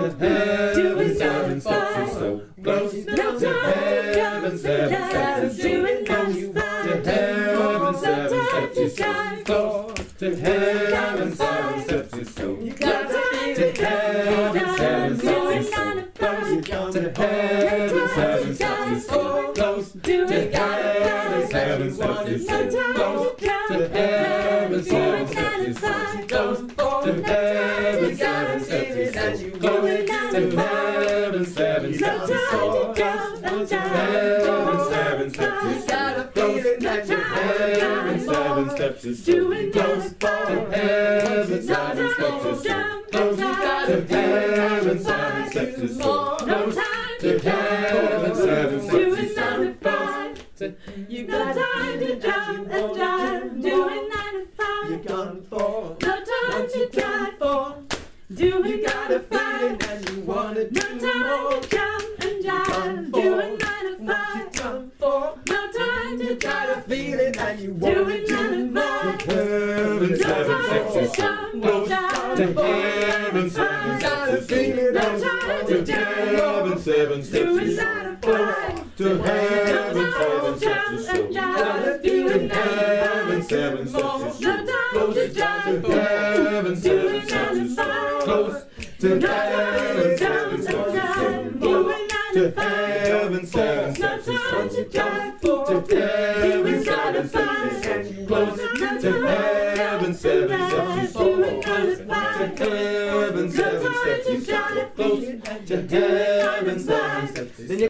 heaven, seven steps is so close to heaven, seven steps is so close to heaven, seven steps is so close to heaven, seven steps is so close to heaven, seven steps is so close to heaven, seven steps is so close to heaven, seven steps is so close to heaven, seven steps is so close to heaven, seven steps is so close to heaven, seven steps is so close to heaven, seven steps is so close to heaven, seven steps is so close to heaven, seven steps is so close to heaven, seven steps is so close to heaven, seven steps is so close. You got time to jump and jive, doing 9 to 5. You gone for No time to drive for, doing 9 to 5. and you wanna No time to jump and jive, doing 9 to 5. No time to drive, feel it and you doing 9 to 5. heaven, No seven time steps to is so jump and close to jive, heaven, seven steps is so no time to to heaven, seven steps doing is 9 so to 5. to heaven, seven steps is so and jive, doing 9 to 5. heaven, seven steps is No so time close to to drive, heaven, seven doing 9 steps to is so 5. close to No time heaven, to seven jump steps and is so jive, close doing 9 to to 5. heaven, seven No steps is time so to close drive, to heaven, doing 9 to seven steps 5. is so close to heaven, seven steps is so close to heaven, seven steps is so close to heaven, seven steps is